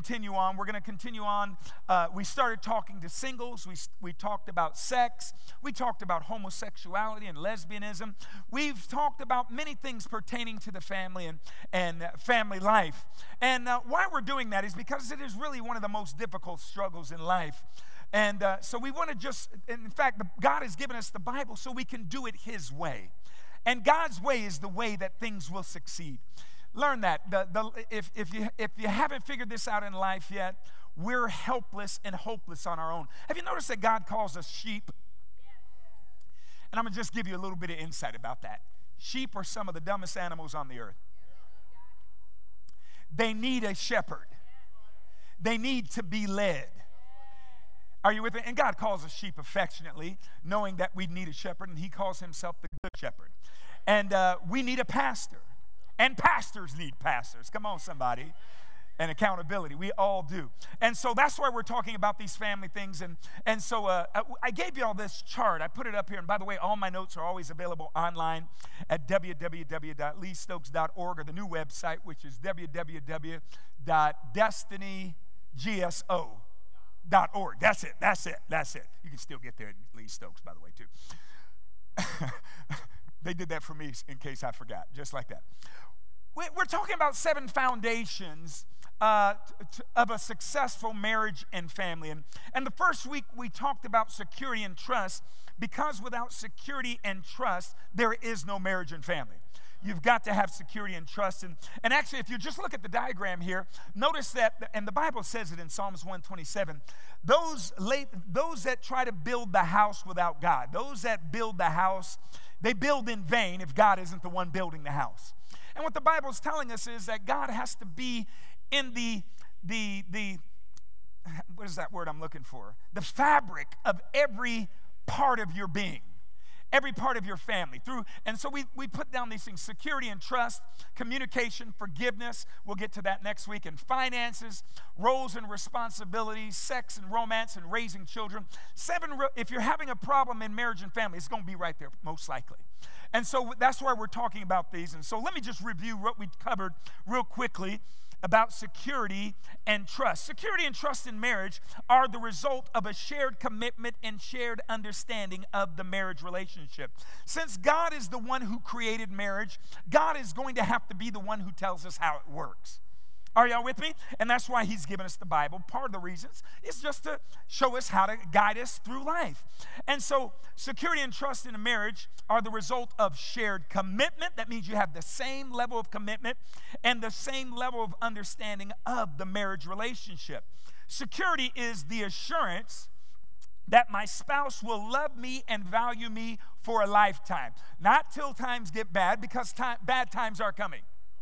continue on. We're going to continue on. We started talking to singles. We talked about sex. We talked about homosexuality and lesbianism. We've talked about many things pertaining to the family and family life. And why we're doing that is because it is really one of the most difficult struggles in life. And so we want to in fact, God has given us the Bible so we can do it His way. And God's way is the way that things will succeed. Learn that. If you haven't figured this out in life yet, we're helpless and hopeless on our own. Have you noticed that God calls us sheep? And I'm going to just give you a little bit of insight about that. Sheep are some of the dumbest animals on the earth. They need a shepherd. They need to be led. Are you with me? And God calls us sheep affectionately, knowing that we need a shepherd, and He calls Himself the good shepherd. And we need a pastor. And pastors need pastors. Come on, somebody. And accountability. We all do. And so that's why we're talking about these family things. And so I gave you all this chart. I put it up here. And by the way, all my notes are always available online at www.leestokes.org, or the new website, which is www.destinygso.org. That's it. You can still get there at Lee Stokes, by the way, too. They did that for me in case I forgot, just like that. We're talking about 7 foundations of a successful marriage and family. And the first week we talked about security and trust, because without security and trust, there is no marriage and family. You've got to have security and trust. And actually, if you just look at the diagram here, notice that, and the Bible says it in Psalms 127, those that try to build the house without God, those that build the house, they build in vain if God isn't the one building the house. And what the Bible is telling us is that God has to be in the what is that word I'm looking for? The fabric of every part of your being, every part of your family. And so we put down these things: security and trust, communication, forgiveness. We'll get to that next week. And finances, roles and responsibilities, sex and romance, and raising children. If you're having a problem in marriage and family, it's going to be right there, most likely. And so that's why we're talking about these. And so let me just review what we covered real quickly about security and trust. Security and trust in marriage are the result of a shared commitment and shared understanding of the marriage relationship. Since God is the one who created marriage, God is going to have to be the one who tells us how it works. Are y'all with me? And that's why He's given us the Bible. Part of the reasons is just to show us how to guide us through life. And so security and trust in a marriage are the result of shared commitment. That means you have the same level of commitment and the same level of understanding of the marriage relationship. Security is the assurance that my spouse will love me and value me for a lifetime. Not till times get bad, because bad times are coming.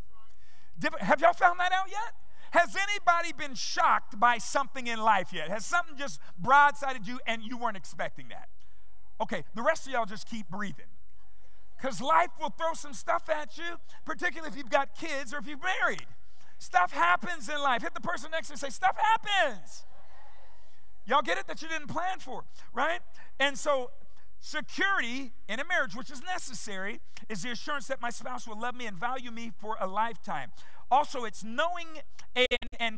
Have y'all found that out yet? Has anybody been shocked by something in life yet? Has something just broadsided you and you weren't expecting that? Okay, the rest of y'all just keep breathing. Because life will throw some stuff at you, particularly if you've got kids or if you're married. Stuff happens in life. Hit the person next to you and say, stuff happens. Y'all get it? That you didn't plan for, right? And so security in a marriage, which is necessary, is the assurance that my spouse will love me and value me for a lifetime. Also, it's knowing and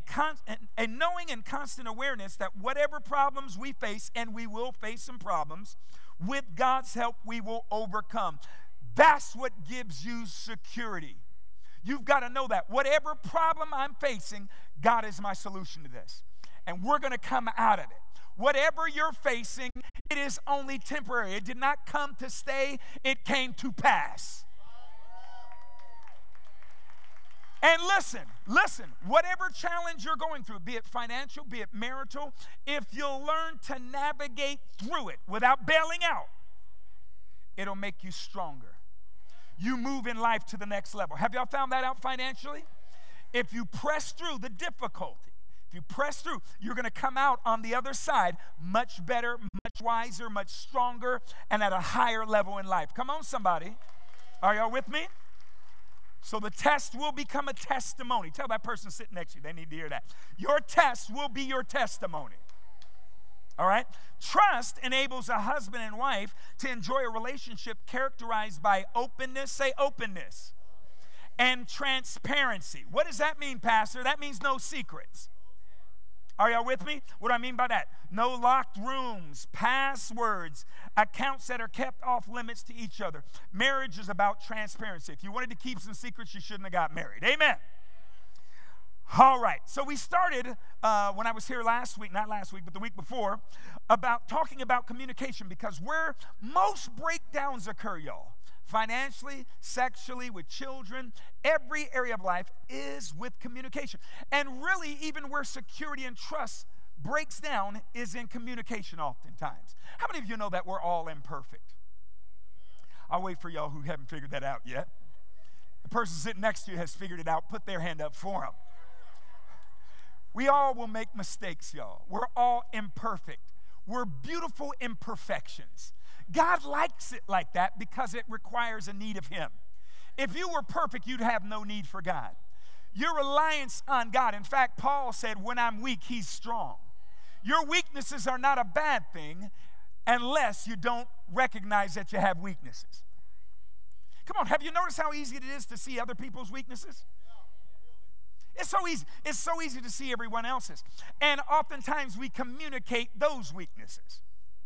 constant awareness that whatever problems we face, and we will face some problems, with God's help we will overcome. That's what gives you security. You've got to know that whatever problem I'm facing, God is my solution to this. And we're going to come out of it. Whatever you're facing, it is only temporary. It did not come to stay. It came to pass. And listen, whatever challenge you're going through, be it financial, be it marital, if you'll learn to navigate through it without bailing out, it'll make you stronger. You move in life to the next level. Have y'all found that out financially? If you press through the difficulty, if you press through, you're going to come out on the other side much better, much wiser, much stronger, and at a higher level in life. Come on, somebody. Are y'all with me? So the test will become a testimony. Tell that person sitting next to you, they need to hear that. Your test will be your testimony. All right? Trust enables a husband and wife to enjoy a relationship characterized by openness. Say openness. And transparency. What does that mean, Pastor? That means no secrets. Are y'all with me? What do I mean by that? No locked rooms, passwords, accounts that are kept off limits to each other. Marriage is about transparency. If you wanted to keep some secrets, you shouldn't have got married. Amen. All right, so we started when I was here last week, not last week, but the week before, about talking about communication, because where most breakdowns occur, y'all, financially, sexually, with children, every area of life is with communication. And really, even where security and trust breaks down is in communication oftentimes. How many of you know that we're all imperfect? I'll wait for y'all who haven't figured that out yet. The person sitting next to you has figured it out. Put their hand up for them. We all will make mistakes, y'all. We're all imperfect. We're beautiful imperfections. God likes it like that because it requires a need of Him. If you were perfect, you'd have no need for God. Your reliance on God. In fact, Paul said, when I'm weak, He's strong. Your weaknesses are not a bad thing unless you don't recognize that you have weaknesses. Come on, have you noticed how easy it is to see other people's weaknesses? It's so easy. It's so easy to see everyone else's. And oftentimes we communicate those weaknesses.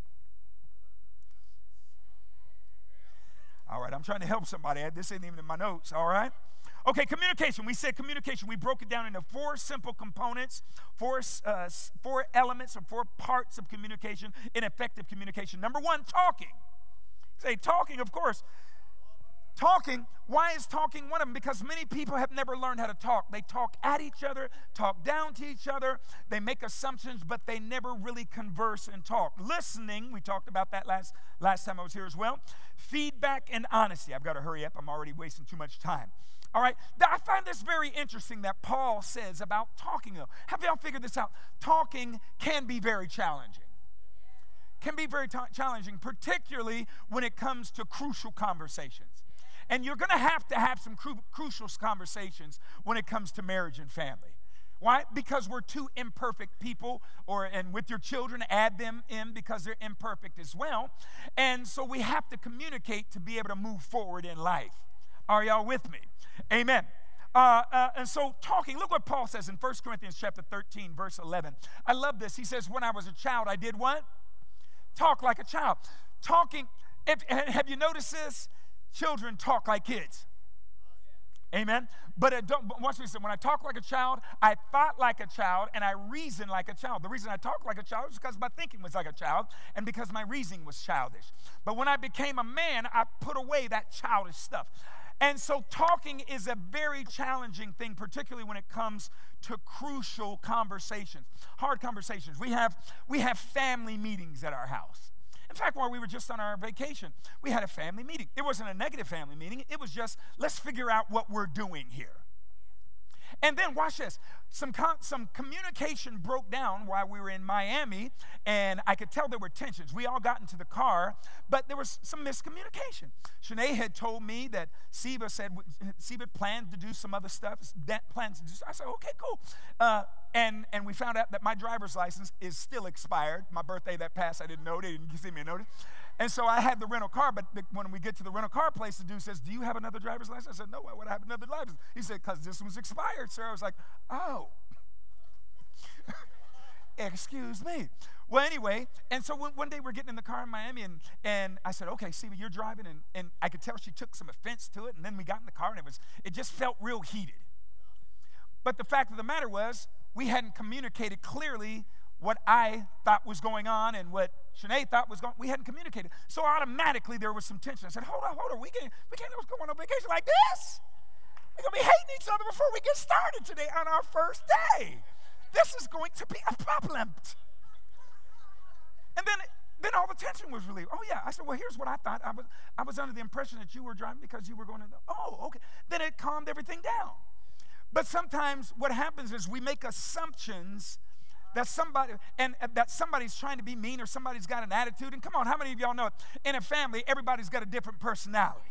All right, I'm trying to help somebody. This ain't even in my notes, all right? Okay, communication. We said communication. We broke it down into 4 simple components, 4 elements or 4 parts of communication in effective communication. Number 1, talking. Say talking, of course. Talking, why is talking one of them? Because many people have never learned how to talk. They talk at each other, talk down to each other. They make assumptions, but they never really converse and talk. Listening, we talked about that last time I was here as well. Feedback and honesty. I've got to hurry up. I'm already wasting too much time. All right, I find this very interesting that Paul says about talking, though. Have y'all figured this out? Talking can be very challenging. Can be very challenging, particularly when it comes to crucial conversations. And you're going to have some crucial conversations when it comes to marriage and family. Why? Because we're 2 imperfect people, and with your children, add them in because they're imperfect as well. And so we have to communicate to be able to move forward in life. Are y'all with me? Amen. And so talking, look what Paul says in 1 Corinthians chapter 13, verse 11. I love this. He says, when I was a child, I did what? Talk like a child. Talking, have you noticed this? Children talk like kids. Amen. But watch me say, when I talk like a child, I thought like a child, and I reason like a child. The reason I talk like a child is because my thinking was like a child, and because my reasoning was childish. But when I became a man, I put away that childish stuff. And so talking is a very challenging thing, particularly when it comes to crucial conversations, hard conversations. We have family meetings at our house. In fact, while we were just on our vacation, we had a family meeting. It wasn't a negative family meeting. It was just, let's figure out what we're doing here. And then, watch this. Some communication broke down while we were in Miami, and I could tell there were tensions. We all got into the car, but there was some miscommunication. Shanae had told me that Siva planned to do some other stuff. I said, okay, cool. And we found out that my driver's license is still expired. My birthday that passed, I didn't know. They didn't send me a notice. And so I had the rental car, but when we get to the rental car place, the dude says, do you have another driver's license? I said, no, why would I have another license? He said, because this one's expired, sir. I was like, oh. Excuse me. Well, anyway, and so one day we're getting in the car in Miami, and I said, okay, Siva, you're driving, and I could tell she took some offense to it, and then we got in the car, and it just felt real heated. But the fact of the matter was, we hadn't communicated clearly what I thought was going on and what Shanae thought was going on. We hadn't communicated. So automatically there was some tension. I said, hold on. We can't go on vacation like this. We're going to be hating each other before we get started today on our first day. This is going to be a problem. And then all the tension was relieved. Oh, yeah. I said, well, here's what I thought. I was under the impression that you were driving because you were going to, okay. Then it calmed everything down. But sometimes what happens is we make assumptions that somebody's trying to be mean or somebody's got an attitude. And come on, how many of y'all know it? In a family, everybody's got a different personality.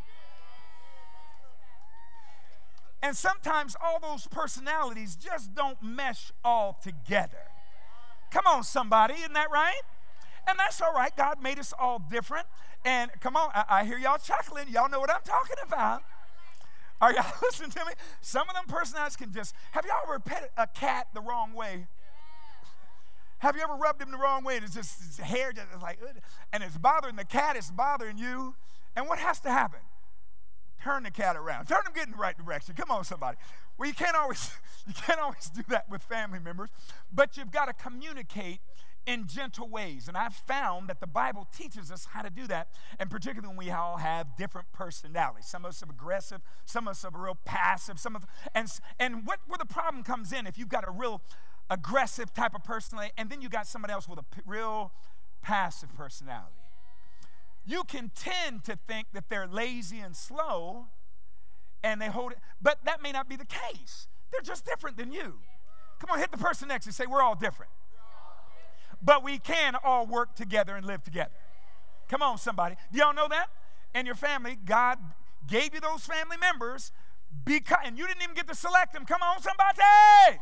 And sometimes all those personalities just don't mesh all together. Come on, somebody, isn't that right? And that's all right. God made us all different. And come on, I hear y'all chuckling. Y'all know what I'm talking about. Are y'all listening to me? Some of them personalities can just, have y'all ever pet a cat the wrong way? Have you ever rubbed him the wrong way and it's just his hair just like, and it's bothering the cat, it's bothering you? And what has to happen? Turn the cat around. Turn him get in the right direction. Come on, somebody. Well, you can't always do that with family members, but you've got to communicate in gentle ways. And I've found that the Bible teaches us how to do that, and particularly when we all have different personalities. Some of us are aggressive, some of us are real passive, and where the problem comes in, if you've got a real aggressive type of personality, and then you got somebody else with a real passive personality. You can tend to think that they're lazy and slow, and they hold it, but that may not be the case. They're just different than you. Come on, hit the person next and say, we're all different. But we can all work together and live together. Come on, somebody. Do y'all know that? And your family, God gave you those family members, and you didn't even get to select them. Come on, somebody.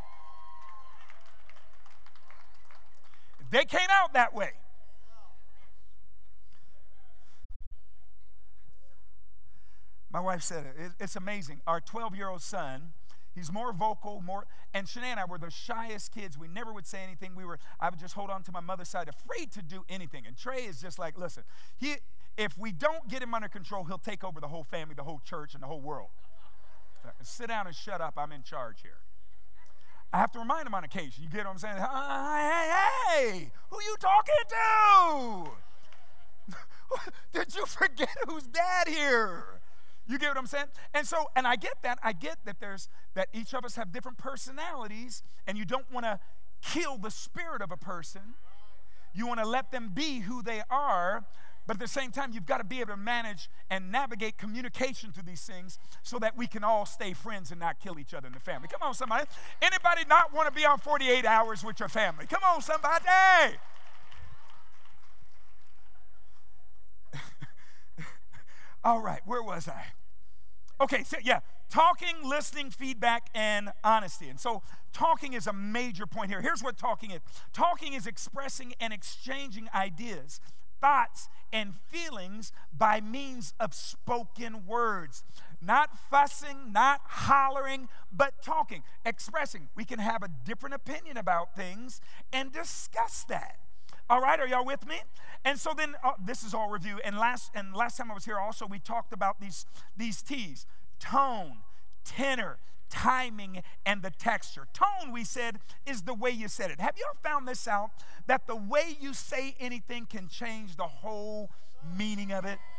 They came out that way. My wife said it. It's amazing. Our 12-year-old son, he's more vocal, and Shanae and I were the shyest kids. We never would say anything. I would just hold on to my mother's side, afraid to do anything. And Trey is just like, listen, if we don't get him under control, he'll take over the whole family, the whole church, and the whole world. Sit down and shut up. I'm in charge here. I have to remind him on occasion. You get what I'm saying? Hey, who you talking to? Did you forget who's dad here? You get what I'm saying? And I get that. I get that each of us have different personalities, and you don't want to kill the spirit of a person. You want to let them be who they are, but at the same time, you've got to be able to manage and navigate communication through these things so that we can all stay friends and not kill each other in the family. Come on, somebody. Anybody not want to be on 48 hours with your family? Come on, somebody. All right, where was I? Okay, so yeah, talking, listening, feedback, and honesty. And so talking is a major point here. Here's what talking is. Talking is expressing and exchanging ideas, thoughts, and feelings by means of spoken words. Not fussing, not hollering, but talking, expressing. We can have a different opinion about things and discuss that. All right, are y'all with me? And so then, this is all review. And last time I was here also, we talked about these T's: tone, tenor, timing, and the texture. Tone, we said, is the way you said it. Have you ever found this out, that the way you say anything can change the whole meaning of it?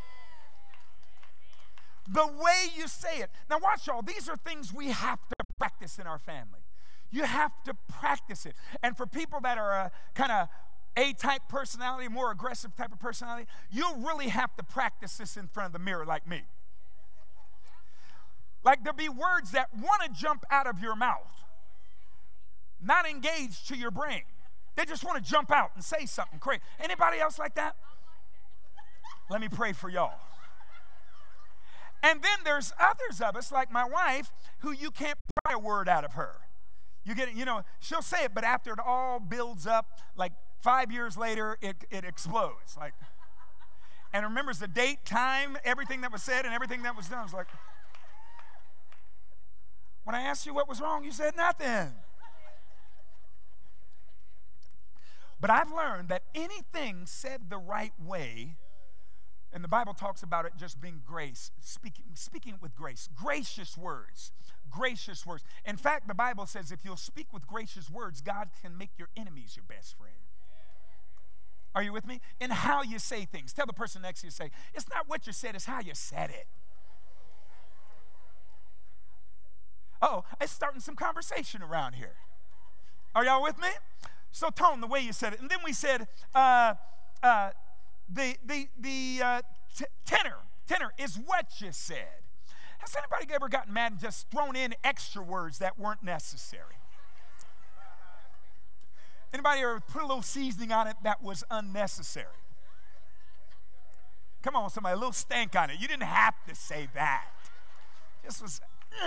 The way you say it. Now watch, y'all. These are things we have to practice in our family. You have to practice it. And for people that are a kind of A-type personality, more aggressive type of personality, you'll really have to practice this in front of the mirror like me. Like there'll be words that want to jump out of your mouth, not engaged to your brain. They just want to jump out and say something crazy. Anybody else like that? Let me pray for y'all. And then there's others of us, like my wife, who you can't pry a word out of her. You get it, she'll say it, but after it all builds up, like 5 years later, it explodes. And remembers the date, time, everything that was said, and everything that was done. It's like, when I asked you what was wrong, you said nothing. But I've learned that anything said the right way, and the Bible talks about it just being grace, speaking with grace, gracious words. Gracious words. In fact, the Bible says if you'll speak with gracious words, God can make your enemies your best friend. Are you with me? In how you say things. Tell the person next to you, say, it's not what you said, it's how you said it. Uh-oh, it's starting some conversation around here. Are y'all with me? So tone, the way you said it. And then we said tenor is what you said. Has anybody ever gotten mad and just thrown in extra words that weren't necessary? Anybody ever put a little seasoning on it that was unnecessary? Come on, somebody, a little stank on it. You didn't have to say that. This was,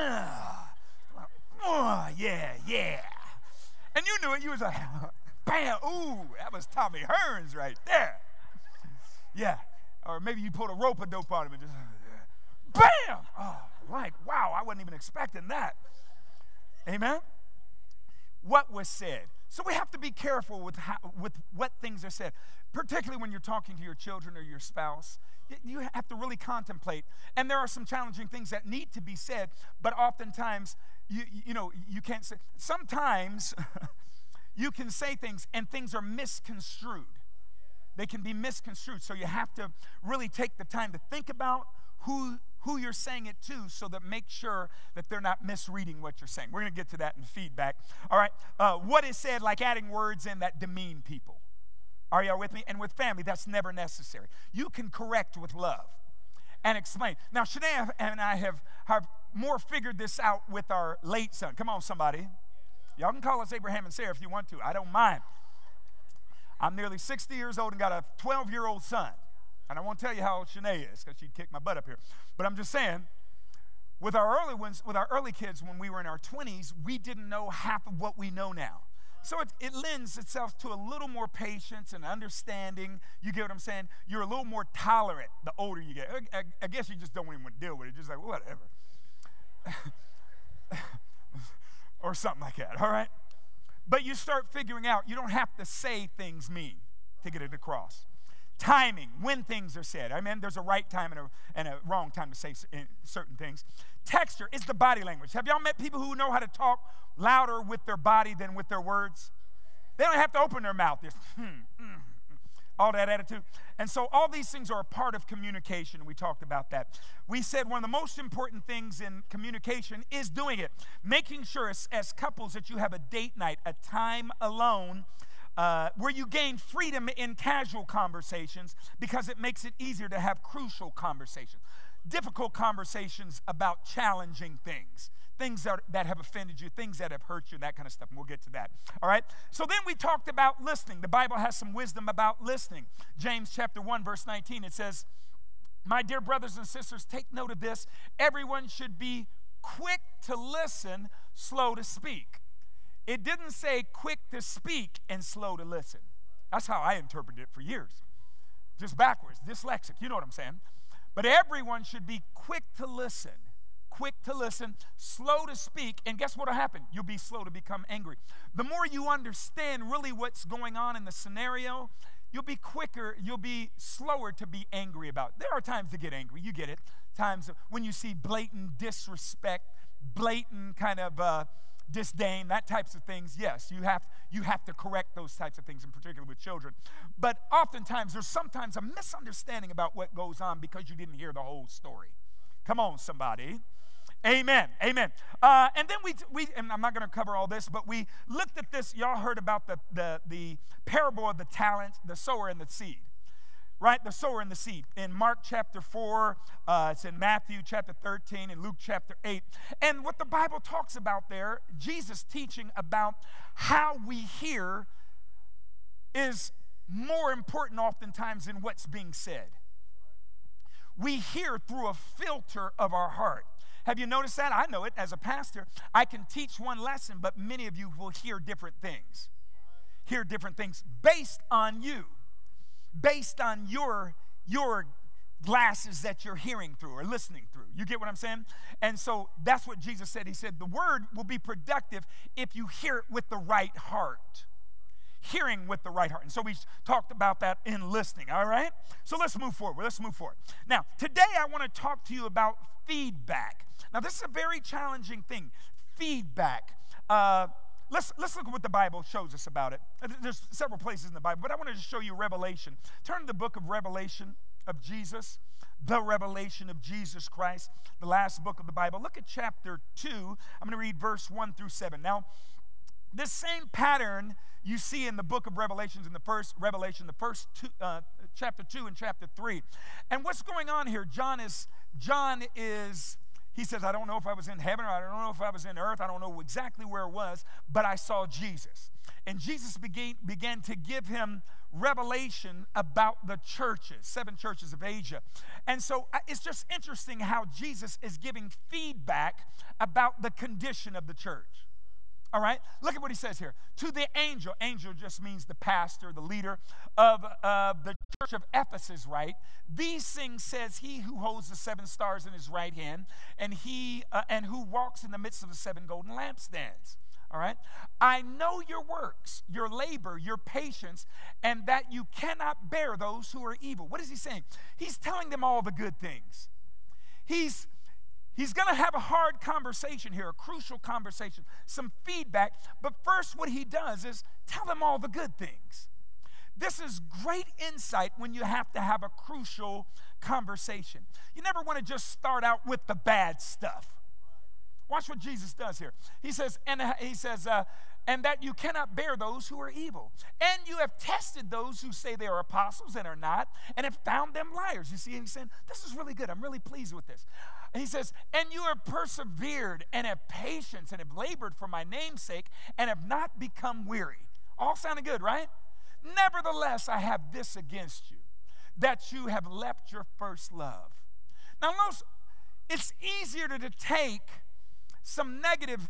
yeah. And you knew it. You was like, bam, ooh, that was Tommy Hearns right there. Yeah. Or maybe you pulled a rope-a-dope on him and just, bam! Oh, like, wow, I wasn't even expecting that. Amen? What was said? So we have to be careful with what things are said, particularly when you're talking to your children or your spouse. You have to really contemplate. And there are some challenging things that need to be said, but oftentimes, you can't say. Sometimes you can say things and things are misconstrued. They can be misconstrued. So you have to really take the time to think about who you're saying it to, so that make sure that they're not misreading what you're saying. We're going to get to that in feedback. All right. What is said, like adding words in that demean people. Are y'all with me? And with family, that's never necessary. You can correct with love and explain. Now, Shanae and I have more figured this out with our late son. Come on, somebody. Y'all can call us Abraham and Sarah if you want to. I don't mind. I'm nearly 60 years old and got a 12-year-old son. And I won't tell you how old Shanae is because she'd kick my butt up here. But I'm just saying, with our early kids, when we were in our 20s, we didn't know half of what we know now. So it lends itself to a little more patience and understanding. You get what I'm saying? You're a little more tolerant the older you get. I guess you just don't even want to deal with it. Just like, whatever. Or something like that, all right? But you start figuring out you don't have to say things mean to get it across. Timing, when things are said. I mean, there's a right time and a wrong time to say certain things. Texture is the body language. Have y'all met people who know how to talk louder with their body than with their words? They don't have to open their mouth. Just, all that attitude. And so all these things are a part of communication. We talked about that. We said one of the most important things in communication is doing it. Making sure as couples that you have a date night, a time alone, where you gain freedom in casual conversations, because it makes it easier to have crucial conversations. Difficult conversations about challenging things that have offended you, things that have hurt you, that kind of stuff. And we'll get to that. All right? So then we talked about listening. The Bible has some wisdom about listening. James chapter 1, verse 19, it says, "My dear brothers and sisters, take note of this. Everyone should be quick to listen, slow to speak." It didn't say quick to speak and slow to listen. That's how I interpreted it for years. Just backwards, dyslexic, you know what I'm saying? But everyone should be quick to listen, slow to speak, and guess what will happen? You'll be slow to become angry. The more you understand really what's going on in the scenario, you'll be quicker, you'll be slower to be angry about it. There are times to get angry, you get it. Times when you see blatant disrespect, blatant kind of disdain, that types of things, yes, you have to correct those types of things, in particular with children. But oftentimes, there's sometimes a misunderstanding about what goes on because you didn't hear the whole story. Come on, somebody. Amen. Amen. And then we and I'm not going to cover all this, but we looked at this. Y'all heard about the parable of the talents, the sower and the seed. Right? The sower and the seed. In Mark chapter 4, it's in Matthew chapter 13, and Luke chapter 8. And what the Bible talks about there, Jesus teaching about how we hear is more important oftentimes than what's being said. We hear through a filter of our heart. Have you noticed that? I know it as a pastor. I can teach one lesson, but many of you will hear different things. Hear different things based on you. Based on your glasses that you're hearing through or listening through. You get what I'm saying? And so that's what Jesus said. He said the word will be productive if you hear it with the right heart. Hearing with the right heart. And so we talked about that in listening, all right? So let's move forward. Now, today I want to talk to you about feedback. Now, this is a very challenging thing. Feedback. Let's look at what the Bible shows us about it. There's several places in the Bible, but I wanted to show you Revelation. Turn to the book of Revelation of Jesus, the revelation of Jesus Christ, the last book of the Bible. Look at chapter 2. I'm going to read verse 1 through 7. Now, this same pattern you see in the book of Revelations in the first Revelation, chapter 2 and chapter 3. And what's going on here? John is he says, I don't know if I was in heaven or I don't know if I was in earth. I don't know exactly where it was, but I saw Jesus. And Jesus began to give him revelation about the churches, 7 churches of Asia. And so it's just interesting how Jesus is giving feedback about the condition of the church. All right? Look at what he says here. To the angel just means the pastor, the leader of the church of Ephesus, right? These things says he who holds the 7 stars in his right hand and who walks in the midst of the 7 golden lampstands. All right? I know your works, your labor, your patience, and that you cannot bear those who are evil. What is he saying? He's telling them all the good things. He's going to have a hard conversation here, a crucial conversation, some feedback. But first, what he does is tell them all the good things. This is great insight when you have to have a crucial conversation. You never want to just start out with the bad stuff. Watch what Jesus does here. He says, and that you cannot bear those who are evil. And you have tested those who say they are apostles and are not, and have found them liars. You see, he's saying, this is really good. I'm really pleased with this. And he says, and you have persevered and have patience and have labored for my name's sake and have not become weary. All sounding good, right? Nevertheless, I have this against you, that you have left your first love. Now, notice, it's easier to take some negative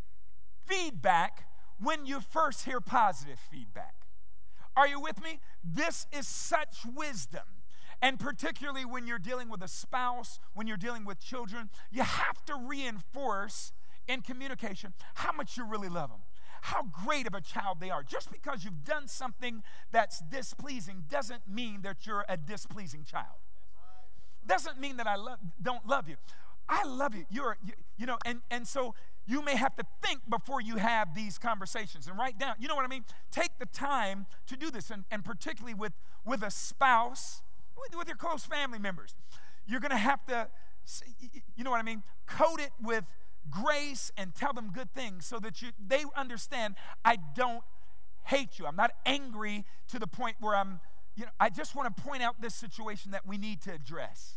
feedback when you first hear positive feedback. Are you with me? This is such wisdom. And particularly when you're dealing with a spouse, when you're dealing with children, you have to reinforce in communication how much you really love them, how great of a child they are. Just because you've done something that's displeasing doesn't mean that you're a displeasing child. Doesn't mean that I don't love you. I love you. And so you may have to think before you have these conversations and write down. You know what I mean? Take the time to do this, and particularly with a spouse, with your close family members. You're going to have to, you know what I mean? Coat it with grace and tell them good things so that they understand I don't hate you. I'm not angry to the point where I just want to point out this situation that we need to address.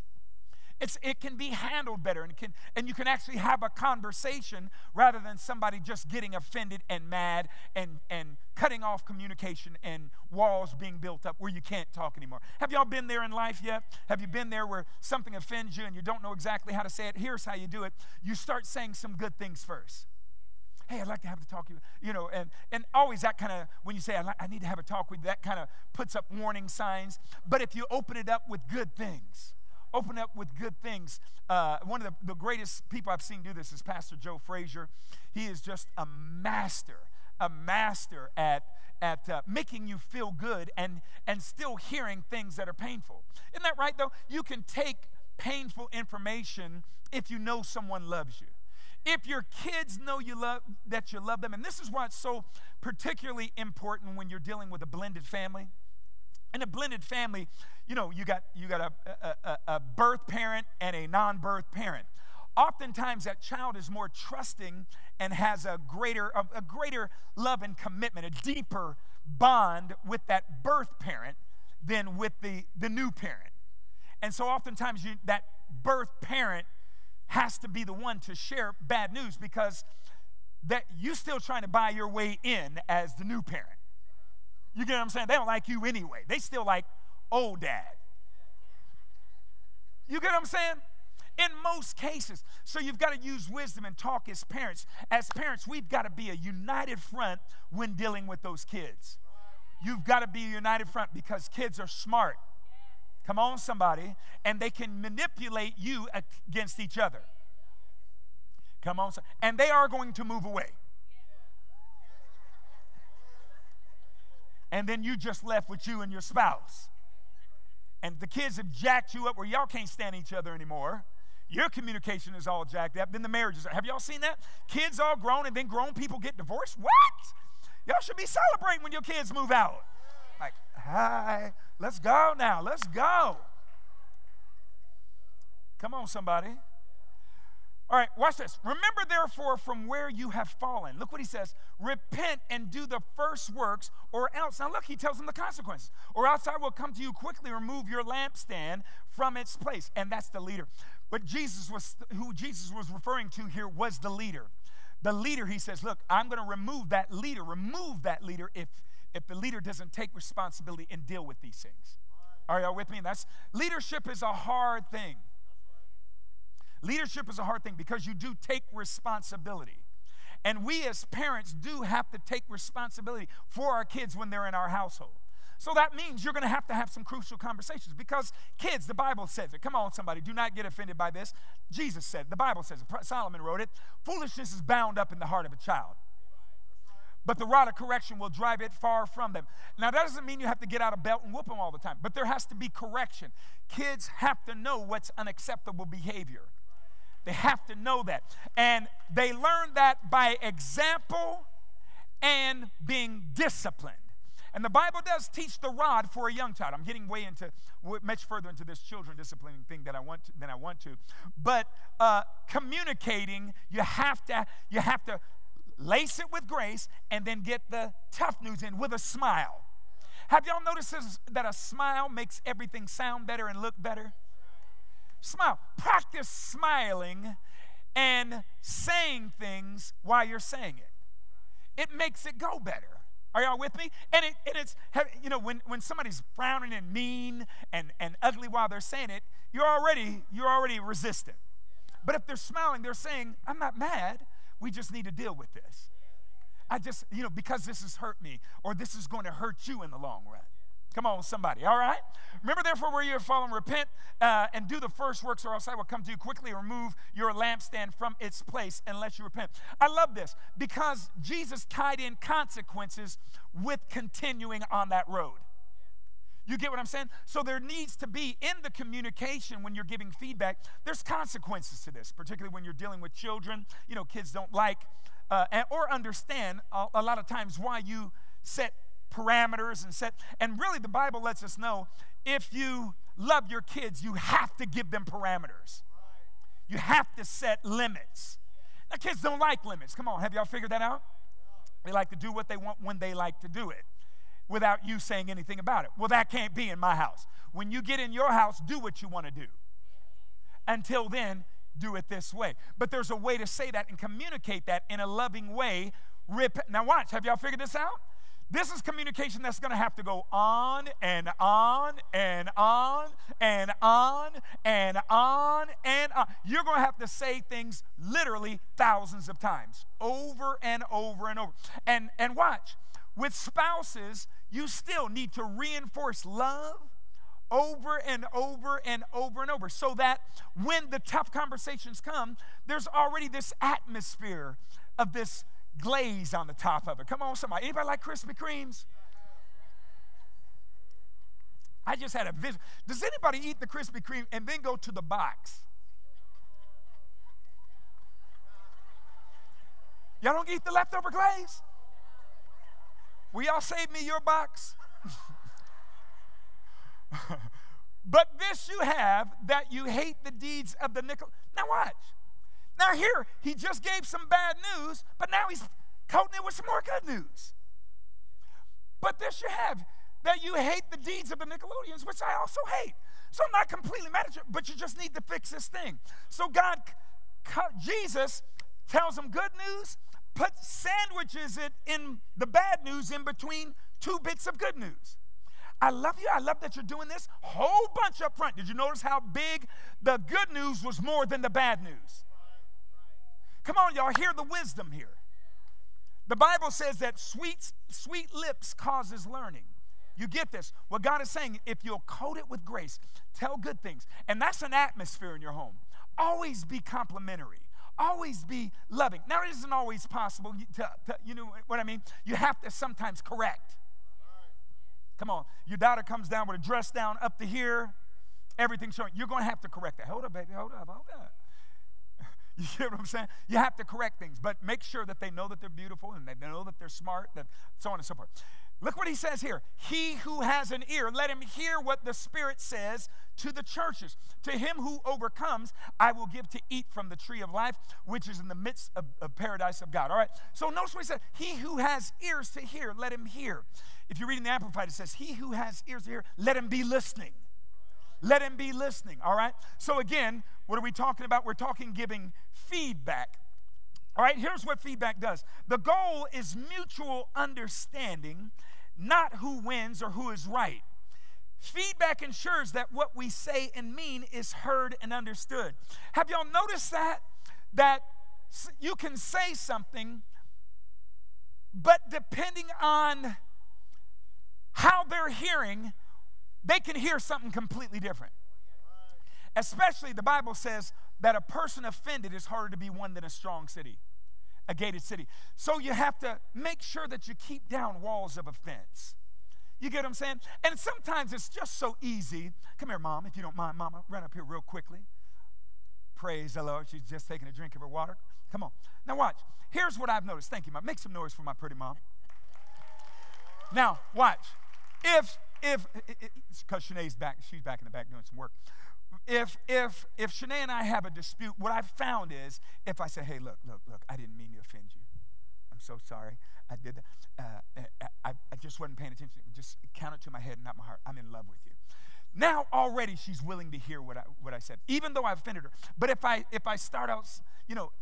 It can be handled better, and you can actually have a conversation rather than somebody just getting offended and mad and cutting off communication and walls being built up where you can't talk anymore. Have y'all been there in life yet? Have you been there where something offends you and you don't know exactly how to say it? Here's how you do it. You start saying some good things first. Hey, I'd like to have a talk with you. And always that kind of, when you say, I need to have a talk with you, that kind of puts up warning signs. But if you open it up with good things, one of the greatest people I've seen do this is Pastor Joe Frazier. He is just a master at making you feel good and still hearing things that are painful. Isn't that right, though? You can take painful information if you know someone loves you. If your kids know that you love them, and this is why it's so particularly important when you're dealing with a blended family. In a blended family, you got a birth parent and a non-birth parent. Oftentimes, that child is more trusting and has a greater love and commitment, a deeper bond with that birth parent than with the new parent. And so oftentimes, that birth parent has to be the one to share bad news because that you still trying to buy your way in as the new parent. You get what I'm saying? They don't like you anyway. They still like old dad. You get what I'm saying? In most cases. So you've got to use wisdom and talk as parents. As parents, we've got to be a united front when dealing with those kids. You've got to be a united front because kids are smart. Come on, somebody. And they can manipulate you against each other. Come on. And they are going to move away. And then you just left with you and your spouse. And the kids have jacked you up where y'all can't stand each other anymore. Your communication is all jacked up. Then the marriages. Have y'all seen that? Kids all grown and then grown people get divorced? What? Y'all should be celebrating when your kids move out. Like, hi, let's go now. Let's go. Come on, somebody. All right, watch this. Remember, therefore, from where you have fallen. Look what he says. Repent and do the first works, or else. Now, look, he tells them the consequences. Or else I will come to you quickly, remove your lampstand from its place. And that's the leader. But who Jesus was referring to here was the leader. The leader, he says, look, I'm going to remove that leader if the leader doesn't take responsibility and deal with these things. Are y'all with me? Leadership is a hard thing. Leadership is a hard thing because you do take responsibility. And we as parents do have to take responsibility for our kids when they're in our household. So that means you're going to have some crucial conversations because kids, the Bible says it. Come on, somebody, do not get offended by this. Jesus said, the Bible says it. Solomon wrote it. Foolishness is bound up in the heart of a child. but the rod of correction will drive it far from them. Now, that doesn't mean you have to get out a belt and whoop them all the time, but there has to be correction. Kids have to know what's unacceptable behavior. They have to know that. And they learn that by example and being disciplined. And the Bible does teach the rod for a young child. I'm getting much further into this children disciplining thing than I want to. But communicating, you have to lace it with grace and then get the tough news in with a smile. Have y'all noticed that a smile makes everything sound better and look better? Smile. Practice smiling and saying things while you're saying it. It makes it go better. Are y'all with me? And it's, you know, when somebody's frowning and mean and ugly while they're saying it, you're already resistant. But if they're smiling, they're saying, I'm not mad. We just need to deal with this. Because this has hurt me, or this is going to hurt you in the long run. Come on, somebody, all right? Remember, therefore, where you have fallen, repent and do the first works, or else I will come to you quickly, remove your lampstand from its place unless you repent. I love this because Jesus tied in consequences with continuing on that road. You get what I'm saying? So there needs to be, in the communication when you're giving feedback, there's consequences to this, particularly when you're dealing with children. You know, kids don't like or understand a lot of times why you set parameters and really the Bible lets us know if you love your kids, you have to give them parameters. You have to set limits. Now, kids don't like limits. Come on, have y'all figured that out? They like to do what they want when they like to do it without you saying anything about it. Well, that can't be in my house. When you get in your house, do what you want to do. Until then, do it this way. But there's a way to say that and communicate that in a loving way. Now watch, have y'all figured this out? This is communication that's going to have to go on and on and on and on and on and on. You're going to have to say things literally thousands of times, over and over and over. And watch, with spouses, you still need to reinforce love over and over and over and over so that when the tough conversations come, there's already this atmosphere of this glaze on the top of it. Come on, somebody. Anybody like Krispy Kremes? I just had a vision. Does anybody eat the Krispy Kreme and then go to the box? Y'all don't eat the leftover glaze? Will y'all save me your box? But this you have, that you hate the deeds of the nickel. Now watch. Now here, he just gave some bad news, but now he's coating it with some more good news. But this you have, that you hate the deeds of the Nickelodeons, which I also hate. So I'm not completely mad at you, but you just need to fix this thing. So Jesus tells them good news, sandwiches it in the bad news in between two bits of good news. I love you. I love that you're doing this. Whole bunch up front. Did you notice how big the good news was more than the bad news? Come on, y'all, hear the wisdom here. The Bible says that sweet lips causes learning. You get this? What God is saying, if you'll coat it with grace, tell good things. And that's an atmosphere in your home. Always be complimentary. Always be loving. Now, it isn't always possible to you know what I mean? You have to sometimes correct. Come on. Your daughter comes down with a dress down up to here, everything showing. You're going to have to correct that. Hold up, baby. Hold up. You get what I'm saying? You have to correct things, but make sure that they know that they're beautiful and they know that they're smart, that so on and so forth. Look what he says here. He who has an ear, let him hear what the Spirit says to the churches. To him who overcomes, I will give to eat from the tree of life, which is in the midst of paradise of God. All right? So notice what he said. He who has ears to hear, let him hear. If you're reading the Amplified, it says, he who has ears to hear, let him be listening. Let him be listening, all right? So again, what are we talking about? We're talking giving feedback. All right, here's what feedback does. The goal is mutual understanding, not who wins or who is right. Feedback ensures that what we say and mean is heard and understood. Have y'all noticed that you can say something, but depending on how they're hearing, they can hear something completely different. Especially, the Bible says that a person offended is harder to be won than a strong city. a gated city. So you have to make sure that you keep down walls of offense. You get what I'm saying? And sometimes it's just so easy. Come here, Mom, if you don't mind, Mama. Run up here real quickly. Praise the Lord. She's just taking a drink of her water. Come on. Now watch. Here's what I've noticed. Thank you, Mom. Make some noise for my pretty mom. Now, watch. If because Shanae's back, she's back in the back doing some work. If Shanae and I have a dispute, what I've found is if I say, hey, look, I didn't mean to offend you. I'm so sorry. I did that. I just wasn't paying attention. Just count it to my head, not my heart. I'm in love with you. Now already she's willing to hear what I said, even though I offended her. But if I start out, you know,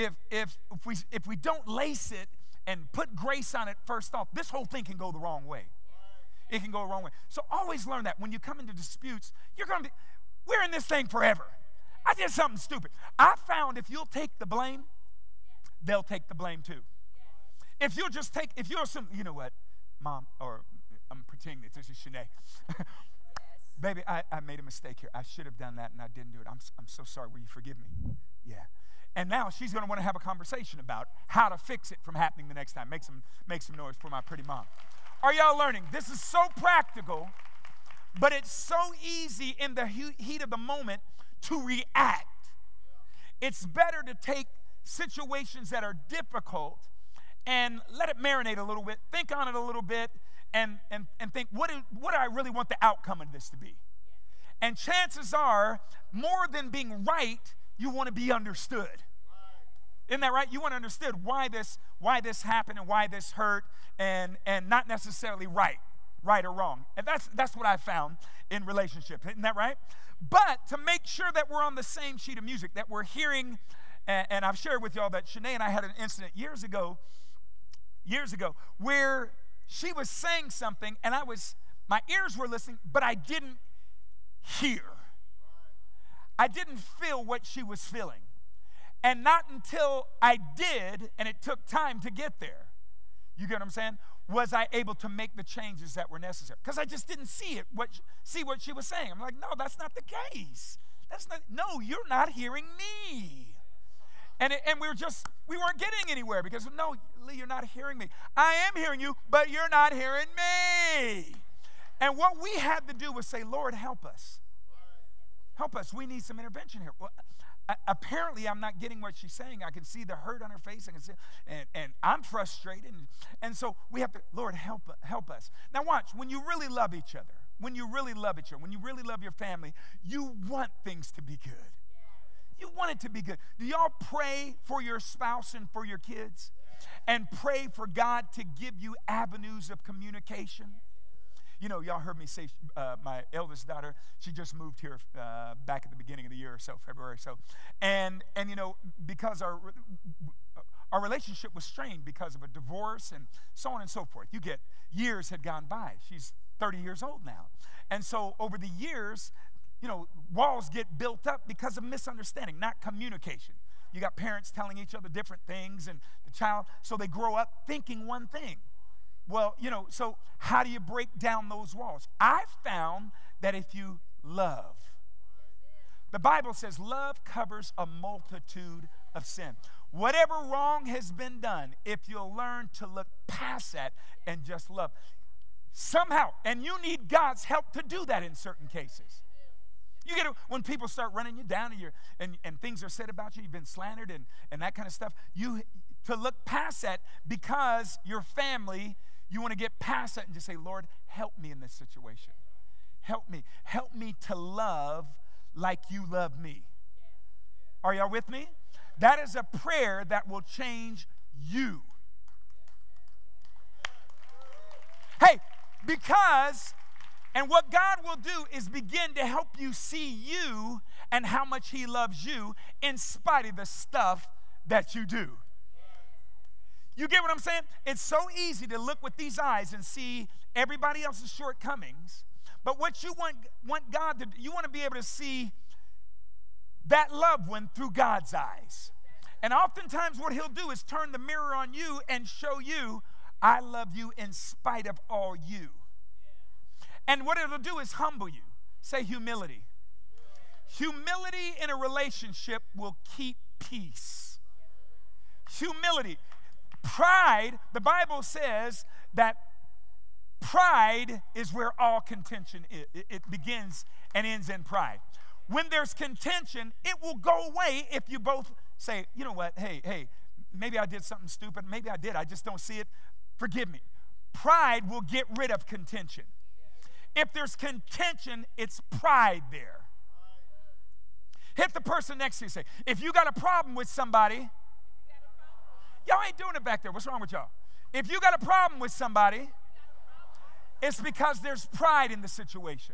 if we don't lace it and put grace on it first off, this whole thing can go the wrong way. It can go the wrong way. So always learn that when you come into disputes, we're in this thing forever. I did something stupid. I found if you'll take the blame, they'll take the blame too. If you'll assume, you know what, Mom, or I'm pretending that this is Shanae. Baby, I made a mistake here. I should have done that and I didn't do it. I'm so sorry. Will you forgive me? Yeah. And now she's going to want to have a conversation about how to fix it from happening the next time. Make some noise for my pretty mom. Are y'all learning? This is so practical, but it's so easy in the heat of the moment to react. It's better to take situations that are difficult and let it marinate a little bit, think on it a little bit, and think, what do I really want the outcome of this to be? And chances are, more than being right, you want to be understood. Isn't that right? You want to understand why this happened and why this hurt, and not necessarily right or wrong. And that's what I found in relationships. Isn't that right? But to make sure that we're on the same sheet of music, that we're hearing, and I've shared with y'all that Shanae and I had an incident years ago, where she was saying something, and my ears were listening, but I didn't hear. I didn't feel what she was feeling. And not until I did, and it took time to get there, you get what I'm saying, was I able to make the changes that were necessary. Because I just didn't see what she was saying. I'm like, no, that's not the case. No, you're not hearing me. And we weren't getting anywhere because, no, Lee, you're not hearing me. I am hearing you, but you're not hearing me. And what we had to do was say, Lord, help us. Help us. We need some intervention here. Well, apparently, I'm not getting what she's saying. I can see the hurt on her face. I can see, and I'm frustrated. And so we have to, Lord, help us. Now watch, when you really love each other, when you really love your family, you want things to be good. You want it to be good. Do y'all pray for your spouse and for your kids? And pray for God to give you avenues of communication? You know, y'all heard me say my eldest daughter, she just moved here back at the beginning of the year or so, February or so. And you know, because our relationship was strained because of a divorce and so on and so forth. You get, years had gone by. She's 30 years old now. And so over the years, you know, walls get built up because of misunderstanding, not communication. You got parents telling each other different things, and the child, so they grow up thinking one thing. Well, you know, so how do you break down those walls? I found that if you love, the Bible says love covers a multitude of sin. Whatever wrong has been done, if you'll learn to look past that and just love, somehow, and you need God's help to do that in certain cases. You get it, when people start running you down and things are said about you, you've been slandered and that kind of stuff, you to look past that because your family, you want to get past that and just say, Lord, help me in this situation. Help me. Help me to love like you love me. Are y'all with me? That is a prayer that will change you. Hey, because, and what God will do is begin to help you see you and how much He loves you in spite of the stuff that you do. You get what I'm saying? It's so easy to look with these eyes and see everybody else's shortcomings. But what you want God to do, you want to be able to see that loved one through God's eyes. And oftentimes what He'll do is turn the mirror on you and show you, I love you in spite of all you. And what it'll do is humble you. Say humility. Humility in a relationship will keep peace. Humility. Pride, the Bible says that pride is where all contention is. It begins and ends in pride. When there's contention, it will go away if you both say, you know what, hey, maybe I did something stupid. Maybe I did. I just don't see it. Forgive me. Pride will get rid of contention. If there's contention, it's pride there. Hit the person next to you. Say, if you got a problem with somebody, y'all ain't doing it back there. What's wrong with y'all? If you got a problem with somebody, it's because there's pride in the situation.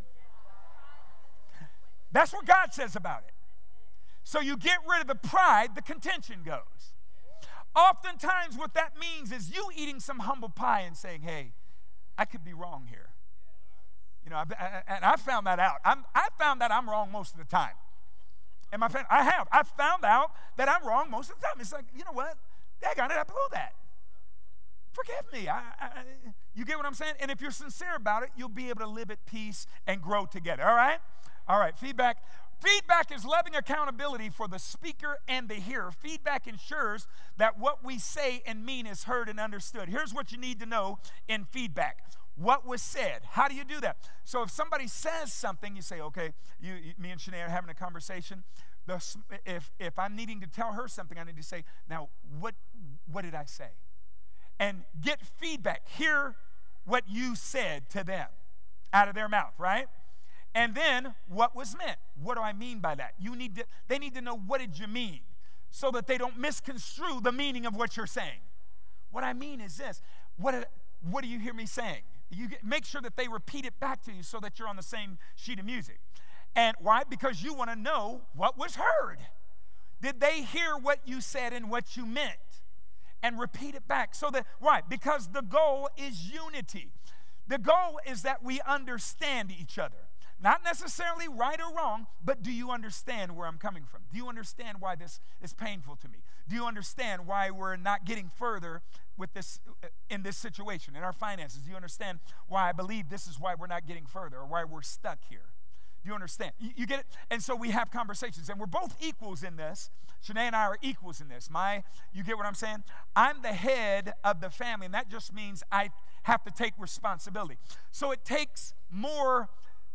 That's what God says about it. So you get rid of the pride, the contention goes. Oftentimes what that means is you eating some humble pie and saying, hey, I could be wrong here. You know, and I found that out. I found that I'm wrong most of the time. And my friend, I found out that I'm wrong most of the time. It's like, you know what? Daggone it, I blew that. Forgive me. You get what I'm saying? And if you're sincere about it, you'll be able to live at peace and grow together. All right? All right, feedback. Feedback is loving accountability for the speaker and the hearer. Feedback ensures that what we say and mean is heard and understood. Here's what you need to know in feedback. What was said? How do you do that? So if somebody says something, you say, okay, me and Shanae are having a conversation. If I'm needing to tell her something, I need to say, now, what did I say? And get feedback. Hear what you said to them out of their mouth, right? And then what was meant. What do I mean by that? They need to know, what did you mean, so that they don't misconstrue the meaning of what you're saying. What I mean is this. What do you hear me saying? Make sure that they repeat it back to you so that you're on the same sheet of music. And why? Because you want to know what was heard. Did they hear what you said and what you meant? And repeat it back. Why? Because the goal is unity. The goal is that we understand each other. Not necessarily right or wrong, but do you understand where I'm coming from? Do you understand why this is painful to me? Do you understand why we're not getting further with this in this situation, in our finances? Do you understand why I believe this is why we're not getting further, or why we're stuck here? Do you understand? You get it? And so we have conversations, and we're both equals in this. Shanae and I are equals in this. You get what I'm saying? I'm the head of the family, and that just means I have to take responsibility. So it takes more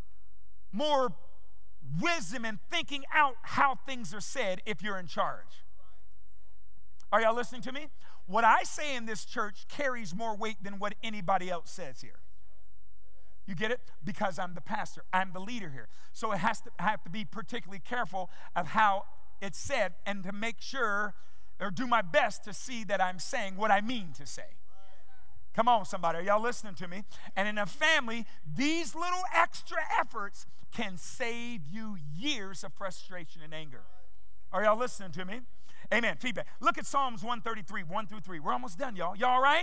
wisdom in thinking out how things are said if you're in charge. Are y'all listening to me? What I say in this church carries more weight than what anybody else says here. You get it? Because I'm the pastor. I'm the leader here. So I have to be particularly careful of how it's said, and to make sure, or do my best to see that I'm saying what I mean to say. Come on, somebody. Are y'all listening to me? And in a family, these little extra efforts can save you years of frustration and anger. Are y'all listening to me? Amen. Feedback. Look at Psalms 133, 1 through 3. We're almost done, y'all. Y'all all right?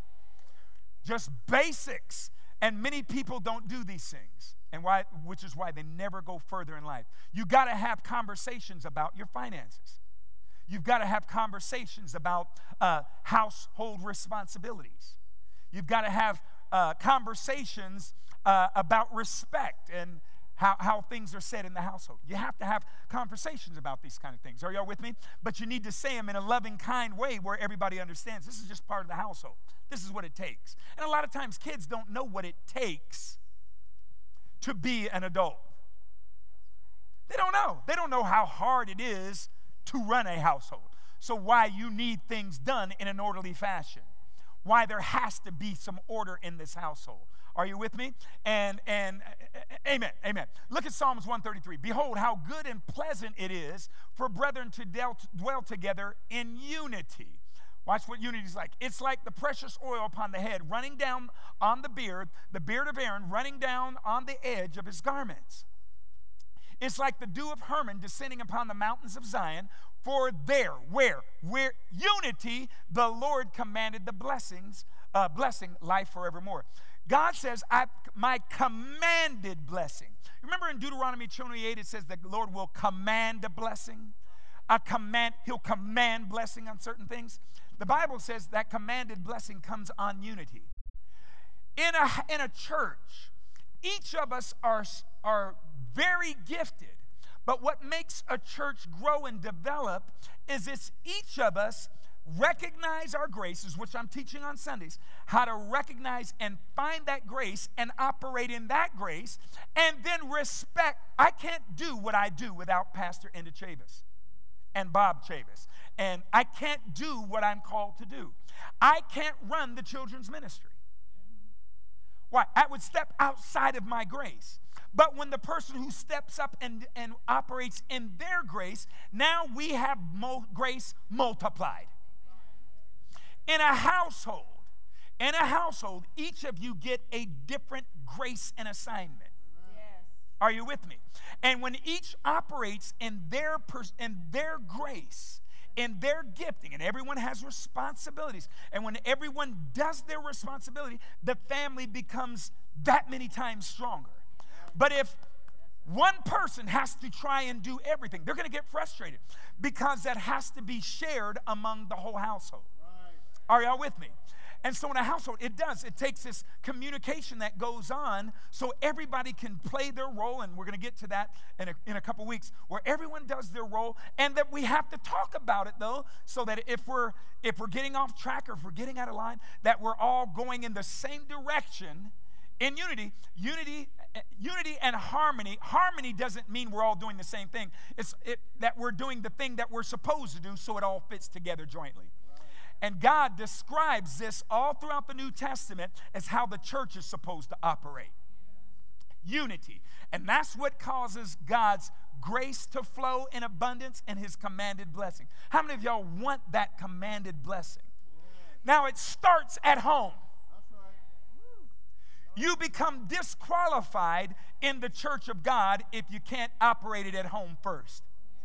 Just basics. And many people don't do these things, which is why they never go further in life. You got to have conversations about your finances. You've got to have conversations about household responsibilities. You've got to have conversations about respect and how things are said in the household. You have to have conversations about these kind of things. Are y'all with me? But you need to say them in a loving, kind way where everybody understands this is just part of the household. This is what it takes. And a lot of times kids don't know what it takes to be an adult. They don't know. They don't know how hard it is to run a household. So why you need things done in an orderly fashion. Why there has to be some order in this household. Are you with me? And amen, amen. Look at Psalms 133. Behold, how good and pleasant it is for brethren to dwell together in unity. Watch what unity is like. It's like the precious oil upon the head, running down on the beard of Aaron, running down on the edge of his garments. It's like the dew of Hermon descending upon the mountains of Zion. For there, where unity, the Lord commanded the blessing, life forevermore. God says, my commanded blessing. Remember in Deuteronomy 28, it says that the Lord will command a blessing. He'll command blessing on certain things. The Bible says that commanded blessing comes on unity. In a church, each of us are very gifted. But what makes a church grow and develop is it's each of us recognize our graces, which I'm teaching on Sundays, how to recognize and find that grace and operate in that grace, and then respect. I can't do what I do without Pastor Enda Chavis and Bob Chavis, and I can't do what I'm called to do. I can't run the children's ministry. Why? I would step outside of my grace. But when the person who steps up and operates in their grace, now we have grace multiplied. In a household, each of you get a different grace and assignment. Yes. Are you with me? And when each operates in their grace, in their gifting, and everyone has responsibilities, and when everyone does their responsibility, the family becomes that many times stronger. But if one person has to try and do everything, they're going to get frustrated because that has to be shared among the whole household. Are y'all with me? And so in a household, it takes this communication that goes on so everybody can play their role, and we're going to get to that in a couple weeks, where everyone does their role, and that we have to talk about it, though, so that if we're getting off track or if we're getting out of line, that we're all going in the same direction in unity and harmony. Harmony doesn't mean we're all doing the same thing. It's that we're doing the thing that we're supposed to do so it all fits together jointly. And God describes this all throughout the New Testament as how the church is supposed to operate. Unity. And that's what causes God's grace to flow in abundance and his commanded blessing. How many of y'all want that commanded blessing? Now it starts at home. You become disqualified in the church of God if you can't operate it at home first.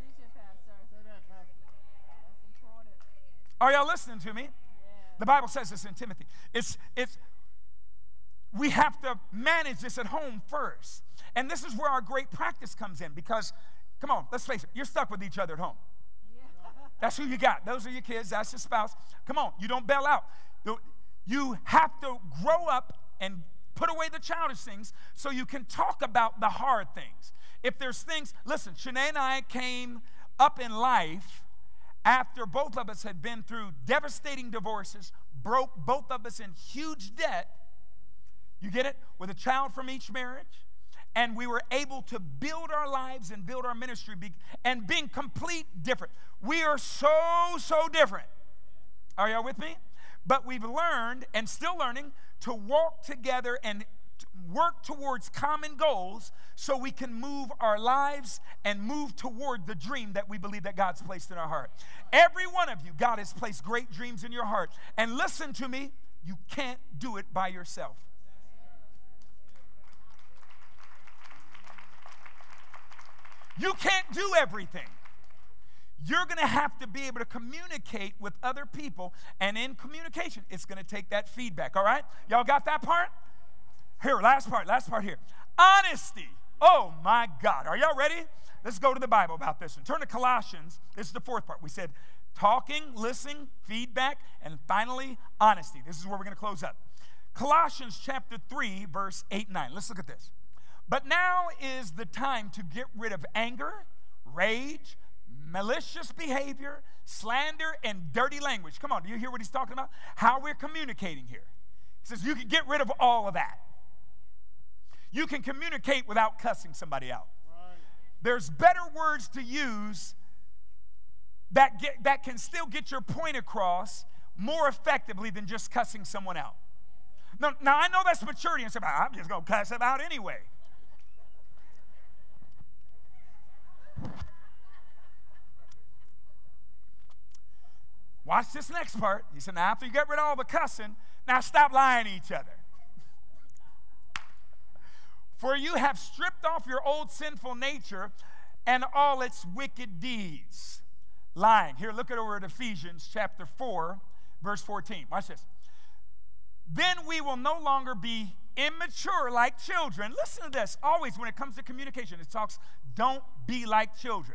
Are y'all listening to me? Yeah. The Bible says this in Timothy. We have to manage this at home first. And this is where our great practice comes in, because, come on, let's face it, you're stuck with each other at home. Yeah. That's who you got. Those are your kids. That's your spouse. Come on, you don't bail out. You have to grow up and put away the childish things so you can talk about the hard things. If there's things, listen, Shanae and I came up in life after both of us had been through devastating divorces, broke both of us in huge debt. You get it? With a child from each marriage. And we were able to build our lives and build our ministry and being complete different. We are so different. Are y'all with me? But we've learned and still learning to walk together and work towards common goals so we can move our lives and move toward the dream that we believe that God's placed in our heart. Every one of you, God has placed great dreams in your heart. And listen to me, you can't do it by yourself. You can't do everything. You're going to have to be able to communicate with other people, and in communication, it's going to take that feedback, all right? Y'all got that part? Here, last part here. Honesty. Oh, my God. Are y'all ready? Let's go to the Bible about this one. Turn to Colossians. This is the fourth part. We said talking, listening, feedback, and finally, honesty. This is where we're going to close up. Colossians chapter 3, verse 8 and 9. Let's look at this. But now is the time to get rid of anger, rage, malicious behavior, slander, and dirty language. Come on, do you hear what he's talking about? How we're communicating here. He says you can get rid of all of that. You can communicate without cussing somebody out. Right. There's better words to use that can still get your point across more effectively than just cussing someone out. Now I know that's maturity, and say, I'm just going to cuss them out anyway. Watch this next part. He said, now after you get rid of all the cussing, now stop lying to each other. For you have stripped off your old sinful nature and all its wicked deeds. Lying. Here, look over at Ephesians chapter 4, verse 14. Watch this. Then we will no longer be immature like children. Listen to this. Always when it comes to communication, it talks, don't be like children.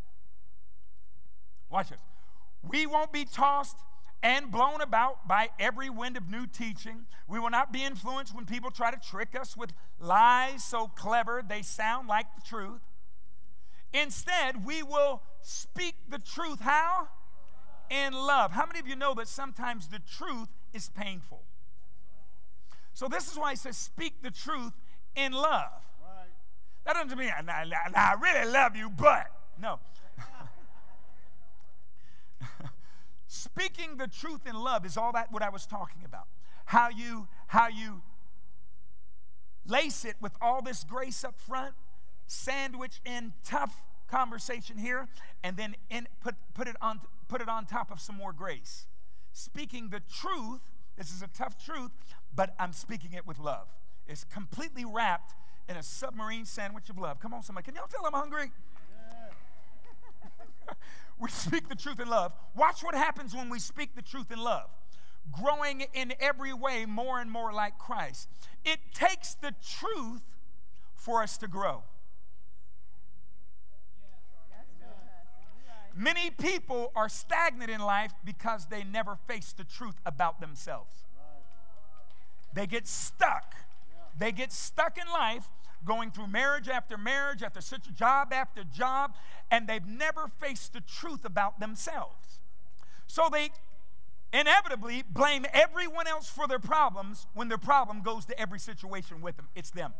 Watch this. We won't be tossed and blown about by every wind of new teaching. We will not be influenced when people try to trick us with lies so clever they sound like the truth. Instead, we will speak the truth. How? in love. How many of you know that sometimes the truth is painful? So this is why he says, speak the truth in love. Right. That doesn't mean, I really love you, but. No. Speaking the truth in love is all that what I was talking about. How you lace it with all this grace up front, sandwich in tough conversation here, and then put it on top of some more grace. Speaking the truth, this is a tough truth, but I'm speaking it with love. It's completely wrapped in a submarine sandwich of love. Come on, somebody. Can y'all tell I'm hungry? Yeah. We speak the truth in love. Watch what happens when we speak the truth in love. Growing in every way more and more like Christ. It takes the truth for us to grow. Many people are stagnant in life because they never face the truth about themselves. They get stuck. They get stuck in life, going through marriage after such job after job, and they've never faced the truth about themselves. So they inevitably blame everyone else for their problems when their problem goes to every situation with them. It's them.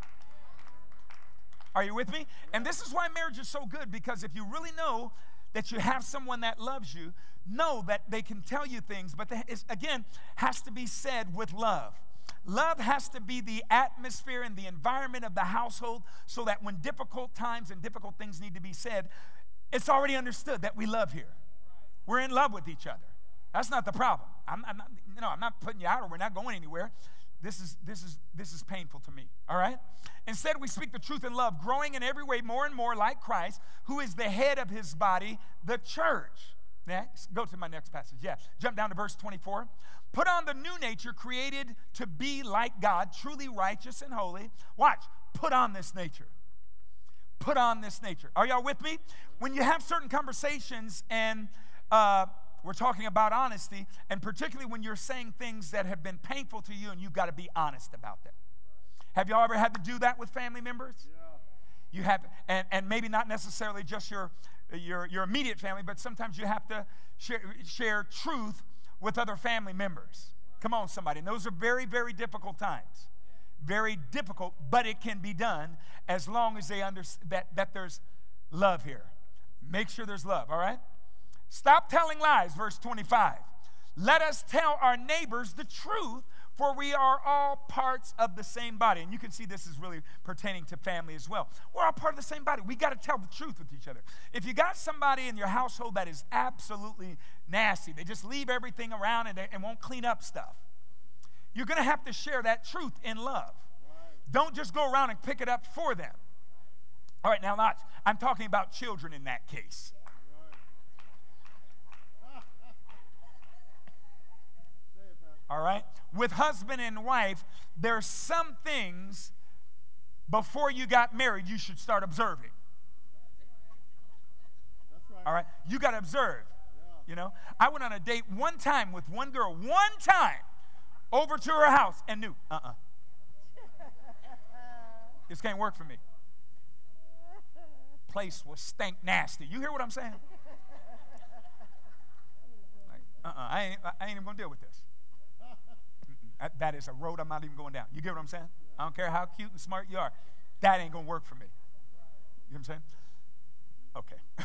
Are you with me? And this is why marriage is so good, because if you really know that you have someone that loves you, know that they can tell you things, but it, again, has to be said with love. Love has to be the atmosphere and the environment of the household so that when difficult times and difficult things need to be said, it's already understood that we love here. We're in love with each other. That's not the problem. I'm not putting you out or we're not going anywhere. This is painful to me, all right? Instead, we speak the truth in love, growing in every way more and more like Christ, who is the head of his body, the church. Next, go to my next passage. Yeah, jump down to verse 24. Put on the new nature created to be like God, truly righteous and holy. Watch, put on this nature. Put on this nature. Are y'all with me? When you have certain conversations and we're talking about honesty, and particularly when you're saying things that have been painful to you and you've got to be honest about them. Have y'all ever had to do that with family members? Yeah. You have, and maybe not necessarily just your immediate family, but sometimes you have to share truth with other family members. Come on, somebody. And those are very, very difficult times. Very difficult, but it can be done as long as they understand that there's love here. Make sure there's love, all right? Stop telling lies, verse 25. Let us tell our neighbors the truth, for we are all parts of the same body. And you can see this is really pertaining to family as well. We're all part of the same body. We got to tell the truth with each other. If you got somebody in your household that is absolutely nasty, they just leave everything around and won't clean up stuff, you're going to have to share that truth in love. Right. Don't just go around and pick it up for them. All right, now watch. I'm talking about children in that case. All right? With husband and wife, there's some things before you got married you should start observing. That's right. All right? You got to observe. Yeah. You know? I went on a date one time with one girl, over to her house and knew, this can't work for me. Place was stank nasty. You hear what I'm saying? Like, I ain't even going to deal with this. That is a road I'm not even going down. You get what I'm saying? I don't care how cute and smart you are. That ain't going to work for me. You know what I'm saying? Okay.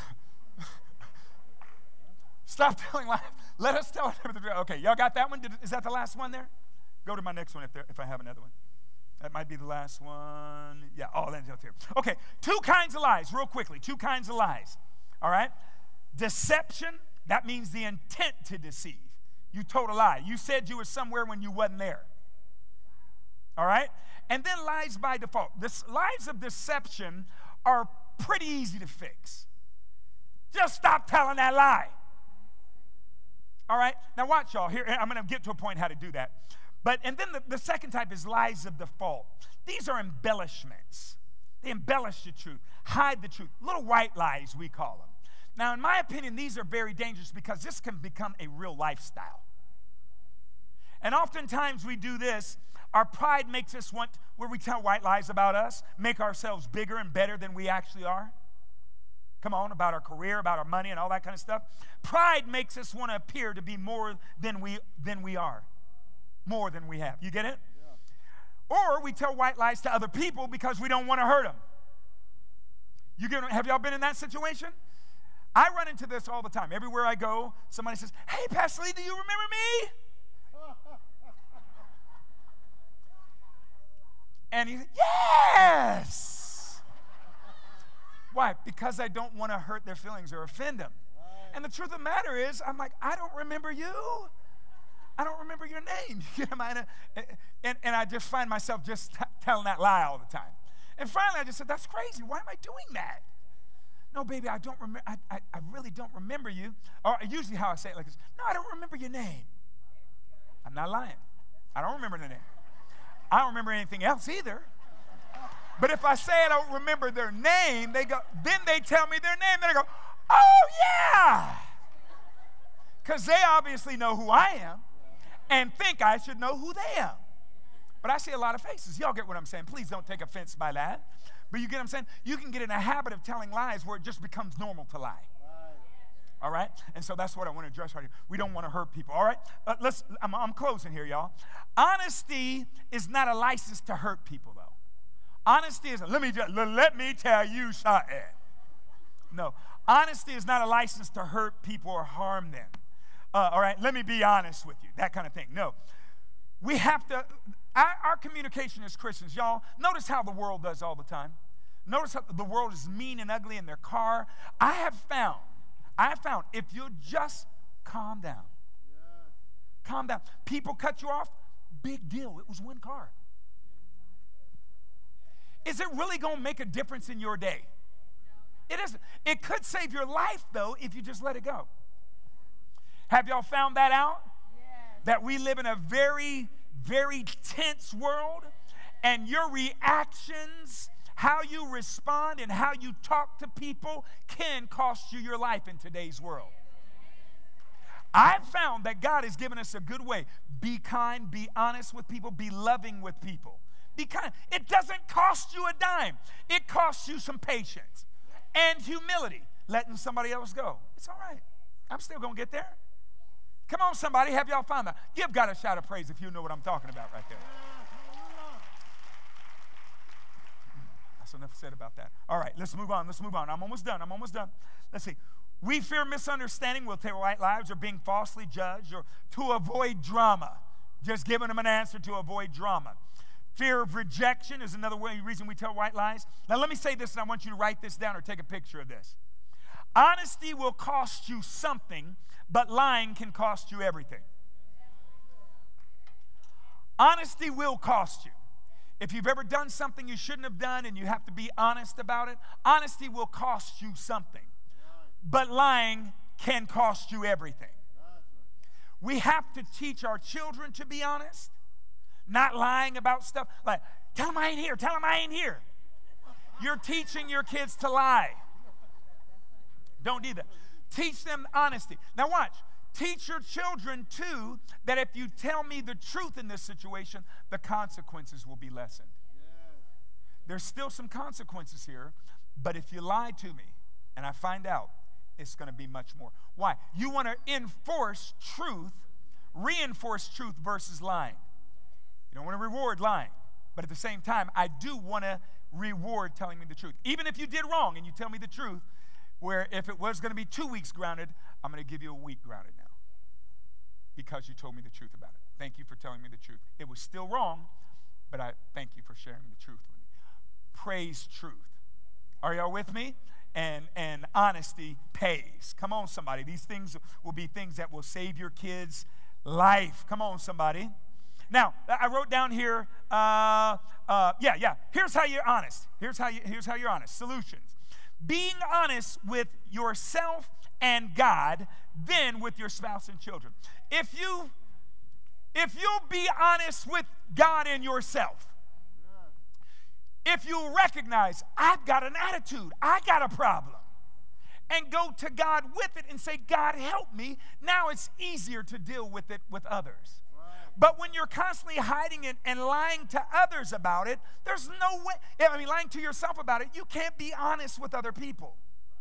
Stop telling lies. Let us tell the truth. Okay, y'all got that one? Is that the last one there? Go to my next one if I have another one. That might be the last one. Yeah, that's here. Okay, 2 kinds of lies, real quickly. 2 kinds of lies. All right? Deception, that means the intent to deceive. You told a lie. You said you were somewhere when you wasn't there. All right? And then lies by default. Lies of deception are pretty easy to fix. Just stop telling that lie. All right? Now watch, y'all. Here, I'm going to get to a point how to do that. And then the second type is lies of default. These are embellishments. They embellish the truth, hide the truth. Little white lies, we call them. Now, in my opinion, these are very dangerous because this can become a real lifestyle. And oftentimes we do this. Our pride makes us want, where we tell white lies about us, make ourselves bigger and better than we actually are. Come on, about our career, about our money, and all that kind of stuff. Pride makes us want to appear to be more than we are, more than we have. You get it? Yeah. Or we tell white lies to other people because we don't want to hurt them. Have y'all been in that situation? I run into this all the time. Everywhere I go, somebody says, "Hey, Pastor Lee, do you remember me?" And he's like, "Yes." Why? Because I don't want to hurt their feelings or offend them. Right. And the truth of the matter is, I'm like, I don't remember you. I don't remember your name. And I just find myself just telling that lie all the time. And finally, I just said, "That's crazy. Why am I doing that?" "No, baby, I don't remember. I really don't remember you." Or usually how I say it like this: "No, I don't remember your name." I'm not lying. I don't remember the name. I don't remember anything else either. But if I say I don't remember their name, then they tell me their name. Then I go, "Oh, yeah." Because they obviously know who I am and think I should know who they are. But I see a lot of faces. Y'all get what I'm saying. Please don't take offense by that. But you get what I'm saying? You can get in a habit of telling lies where it just becomes normal to lie. All right? And so that's what I want to address right here. We don't want to hurt people. All right? I'm closing here, y'all. Honesty is not a license to hurt people, though. Honesty is, let me tell you something. No. Honesty is not a license to hurt people or harm them. All right? Let me be honest with you. That kind of thing. No. We have to, our communication as Christians, y'all, notice how the world does all the time. Notice how the world is mean and ugly in their car. I have found, if you just calm down, calm down. People cut you off, big deal. It was one car. Is it really going to make a difference in your day? It isn't. It could save your life, though, if you just let it go. Have y'all found that out? Yes. That we live in a very, very tense world, and your reactions, how you respond, and how you talk to people can cost you your life in today's world. I've found that God has given us a good way. Be kind, be honest with people, be loving with people. Be kind. It doesn't cost you a dime. It costs you some patience and humility, letting somebody else go. It's all right. I'm still going to get there. Come on, somebody. Have y'all found that? Give God a shout of praise if you know what I'm talking about right there. That's enough said about that. All right, let's move on. I'm almost done. Let's see. We fear misunderstanding. We'll tell white lies or being falsely judged or to avoid drama. Just giving them an answer to avoid drama. Fear of rejection is another reason we tell white lies. Now, let me say this, and I want you to write this down or take a picture of this. Honesty will cost you something, but lying can cost you everything. Honesty will cost you. If you've ever done something you shouldn't have done and you have to be honest about it, honesty will cost you something, but lying can cost you everything. We have to teach our children to be honest. Not lying about stuff like, tell them I ain't here. You're teaching your kids to lie. Don't do that. Teach them honesty. Now watch. Teach your children too that if you tell me the truth in this situation, the consequences will be lessened. There's still some consequences here, but if you lie to me and I find out, it's going to be much more. Why? You want to reinforce truth versus lying. You don't want to reward lying, but at the same time, I do want to reward telling me the truth. Even if you did wrong and you tell me the truth, where if it was going to be 2 weeks grounded, I'm going to give you a week grounded now because you told me the truth about it. Thank you for telling me the truth. It was still wrong, but I thank you for sharing the truth with me. Praise truth. Are y'all with me? And honesty pays. Come on, somebody. These things will be things that will save your kids' life. Come on, somebody. Now, I wrote down here, here's how you're honest. Here's how you're honest. Solutions. Being honest with yourself and God, then with your spouse and children. If you'll be honest with God and yourself, if you recognize, I've got an attitude, I got a problem, and go to God with it and say, God, help me, now it's easier to deal with it with others. But when you're constantly hiding it and lying to others about it, there's no way, lying to yourself about it, you can't be honest with other people.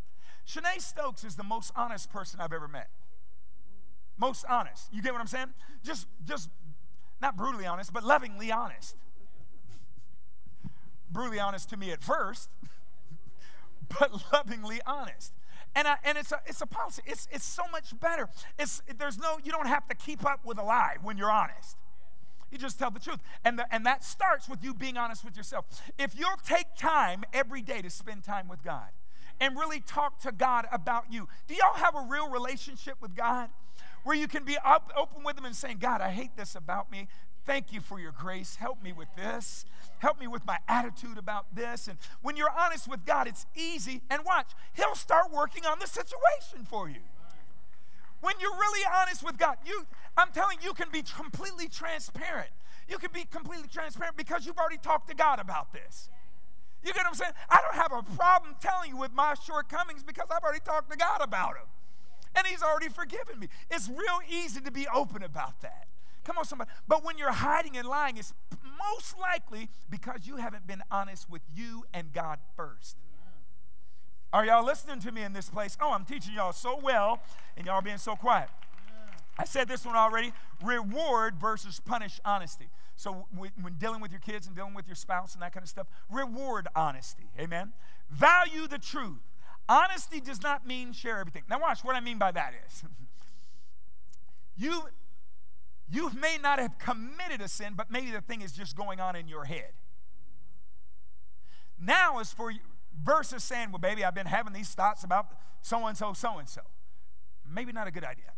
Shanae Stokes is the most honest person I've ever met. Most honest. You get what I'm saying? Just not brutally honest, but lovingly honest. Brutally honest to me at first, but lovingly honest. And it's a policy. It's so much better. You don't have to keep up with a lie when you're honest. You just tell the truth. And that starts with you being honest with yourself. If you'll take time every day to spend time with God and really talk to God about you. Do y'all have a real relationship with God where you can be open with Him and saying, God, I hate this about me. Thank you for your grace. Help me with this. Help me with my attitude about this. And when you're honest with God, it's easy. And watch, He'll start working on the situation for you. When you're really honest with God, I'm telling you, you can be completely transparent. You can be completely transparent because you've already talked to God about this. You get what I'm saying? I don't have a problem telling you with my shortcomings because I've already talked to God about them. And He's already forgiven me. It's real easy to be open about that. Come on, somebody. But when you're hiding and lying, it's most likely because you haven't been honest with you and God first. Are y'all listening to me in this place? Oh, I'm teaching y'all so well, and y'all are being so quiet. I said this one already. Reward versus punish honesty. So when dealing with your kids and dealing with your spouse and that kind of stuff, reward honesty. Amen? Value the truth. Honesty does not mean share everything. Now watch, what I mean by that is, you may not have committed a sin, but maybe the thing is just going on in your head. Now is for you, versus saying, well, baby, I've been having these thoughts about so-and-so, so-and-so. Maybe not a good idea.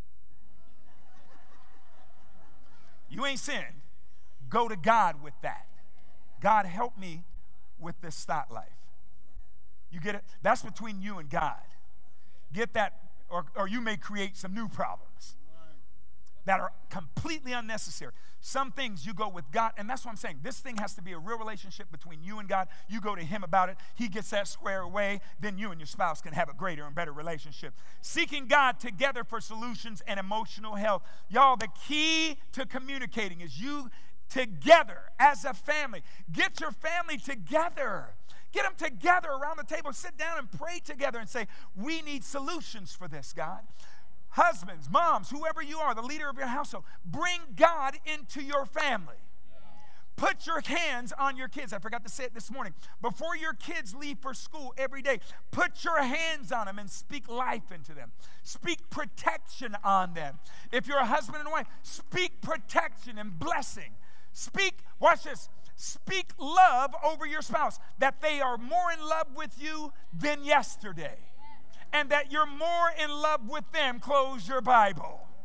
You ain't sinned. Go to God with that. God, help me with this thought life. You get it? That's between you and God. Get that, or you may create some new problems that are completely unnecessary. Some things you go with God, and that's what I'm saying. This thing has to be a real relationship between you and God. You go to Him about it. He gets that square away. Then you and your spouse can have a greater and better relationship. Seeking God together for solutions and emotional health. Y'all, the key to communicating is you together as a family. Get your family together. Get them together around the table. Sit down and pray together and say, we need solutions for this, God. Husbands, moms, whoever you are, the leader of your household, bring God into your family. Put your hands on your kids. I forgot to say it this morning. Before your kids leave for school every day, put your hands on them and speak life into them. Speak protection on them. If you're a husband and a wife, speak protection and blessing. Watch this, speak love over your spouse, that they are more in love with you than yesterday. And that you're more in love with them. Close your Bible.